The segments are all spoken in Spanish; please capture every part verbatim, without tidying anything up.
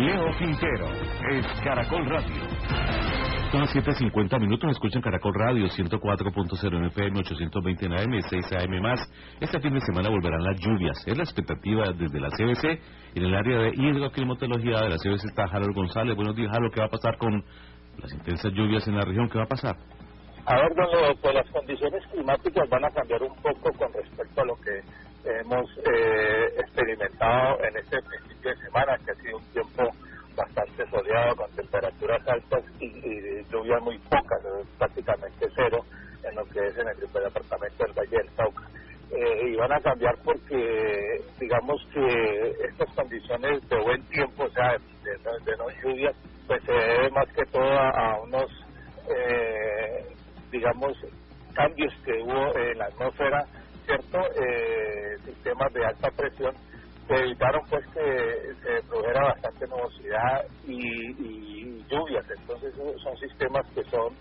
Leo Quintero, es Caracol Radio. Son las siete cincuenta minutos, escuchan Caracol Radio, ciento cuatro punto cero en F M, ochocientos veinte en A M, seis A M más. Este fin de semana volverán las lluvias. Es la expectativa desde la C B C. En el área de hidroclimatología de la C B C está Harold González. Buenos días, Harold. ¿Qué va a pasar con las intensas lluvias en la región? ¿Qué va a pasar? A ver, don Leo, pues las condiciones climáticas van a cambiar un poco con respecto a lo que hemos eh, experimentado en este principio de semana, que ha sido un tiempo bastante soleado, con temperaturas altas y, y lluvias muy pocas, prácticamente cero, en lo que es en el departamento del Valle del Cauca. Eh, y van a cambiar porque, digamos que estas condiciones de buen tiempo, o sea, de, de, de no lluvias, pues se debe más que todo a, a unos, eh, digamos, cambios que hubo en la atmósfera, ¿cierto? Eh, sistemas de alta presión que evitaron pues que se produjera bastante nubosidad y, y lluvias. Entonces son sistemas que son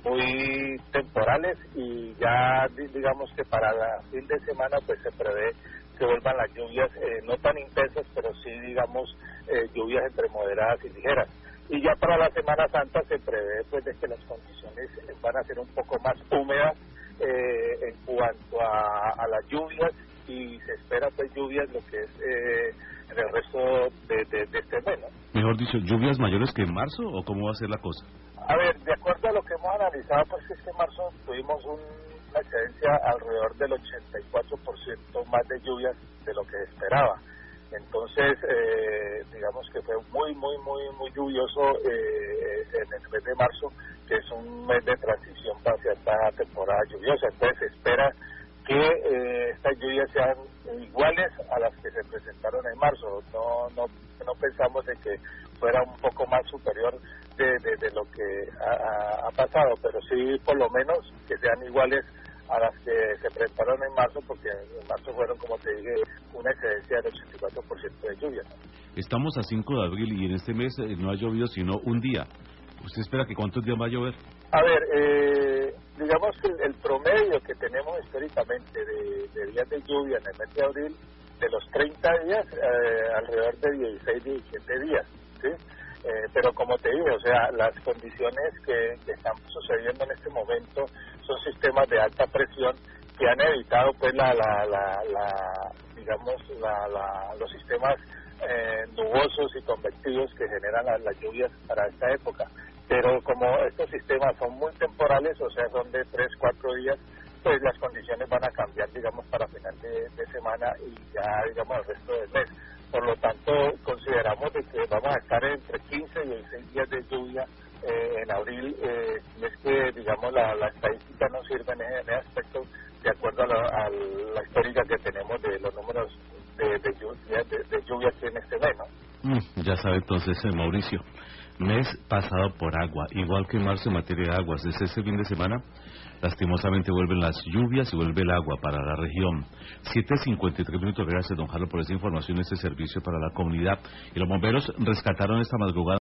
muy temporales y ya digamos que para la fin de semana pues se prevé que vuelvan las lluvias eh, no tan intensas, pero sí digamos eh, lluvias entre moderadas y ligeras. Y ya para la Semana Santa se prevé pues de que las condiciones van a ser un poco más húmedas eh, en cuanto a, a las lluvias, y se espera pues lluvias lo que es eh, en el resto de, de, de este mes, ¿no? Mejor dicho, ¿lluvias mayores que en marzo o cómo va a ser la cosa? A ver, de acuerdo a lo que hemos analizado, pues es que en marzo tuvimos un, una excedencia alrededor del ochenta y cuatro por ciento más de lluvias de lo que esperaba. Entonces, eh, digamos que fue muy, muy, muy, muy lluvioso eh, en el mes de marzo, que es un mes de transición hacia esta temporada lluviosa. Entonces, se espera que eh, estas lluvias sean iguales a las que se presentaron en marzo. No, no, no pensamos de que fuera un poco más superior de, de, de lo que ha, ha pasado, pero sí por lo menos que sean iguales a las que se presentaron en marzo, porque en marzo fueron, como te dije, una excedencia del ochenta y cuatro por ciento de lluvia. Estamos a cinco de abril y en este mes eh, no ha llovido sino un día. ¿Usted espera que cuántos días va a llover? A ver, eh, digamos que el, el promedio que tenemos históricamente de, de días de lluvia en el mes de abril, de los treinta días, eh, alrededor de dieciséis, diecisiete días, ¿sí? Eh, pero como te dije, o sea, las condiciones que, que están sucediendo en este momento son sistemas de alta presión que han evitado pues la, la, la, la digamos, la, la, los sistemas eh, nubosos y convectivos que generan la, las lluvias para esta época. Pero como estos sistemas son muy temporales, o sea, son de tres, cuatro días, pues las condiciones van a cambiar, digamos, para final de, de semana y ya, digamos, el resto del mes. Por lo tanto, consideramos de que vamos a estar entre quince y dieciséis días de lluvia eh, en abril, eh, y es que, digamos, la, la estadística nos sirve en ese, en ese aspecto, de acuerdo a la, a la histórica que tenemos de los números de, de, lluvia, de, de lluvia aquí en este mes, ¿no? Mm, ya sabe entonces, eh, Mauricio, mes pasado por agua, igual que en marzo en materia de aguas. Desde ese fin de semana, lastimosamente vuelven las lluvias y vuelve el agua para la región. siete cincuenta y tres minutos, gracias don Harold por esa información, ese servicio para la comunidad. Y los bomberos rescataron esta madrugada